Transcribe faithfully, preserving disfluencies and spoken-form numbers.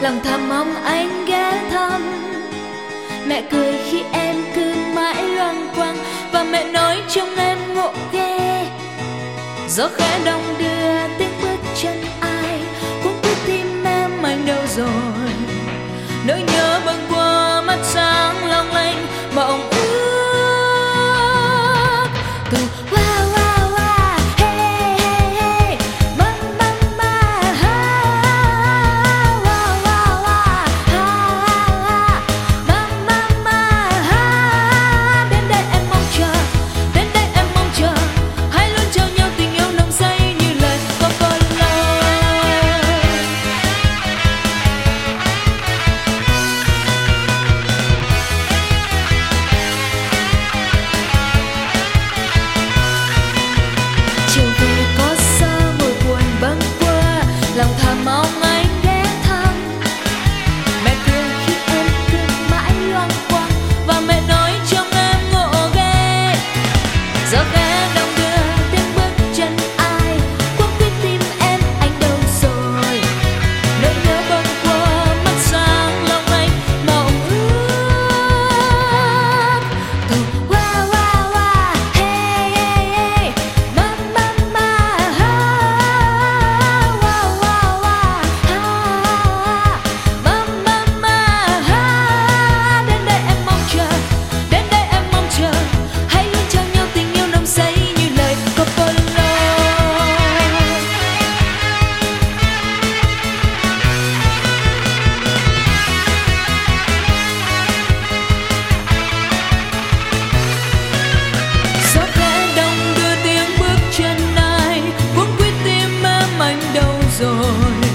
lòng thầm mong anh ghé thăm. Mẹ cười khi em cứ mãi loằng quăng, và mẹ nói trong em ngộ ghê. Gió khẽ đong đưa tiếng bước chân ai, cũng cứ tim em anh đâu rồi. Nỗi nhớ bâng qua mắt sáng long lanh, mộng ước từ wow wow wow hey hey hey bang bang ba ha wow wow wow ha bang bang ba ha. Đến đây em mong chờ, đến đây em mong chờ, hãy luôn trao nhau tình yêu nồng say như lời Coca-Cola. Chiều về có gió mùi buồn bâng quơ, lòng thầm mong anh ghé thăm. Mẹ cười khi em cứ mãi loằng quăng, và mẹ nói trong em ngộ ghê. Gió khẽ đong đưa tiếng bước chân ai, cuống quýt tim em anh đâu rồi. Nỗi nhớ bâng quơ mắt sáng long lanh, mộng ước từ wow wow wow hey hey hey bang bang ba ha wow wow wow ha bang bang ba ha. Đến đây em mong chờ, đến đây em mong chờ, hãy luôn trao nhau tình yêu nồng say như lời Coca-Cola. Gió khẽ đong đưa tiếng bước chân ai, cuống quýt tim em anh đâu rồi.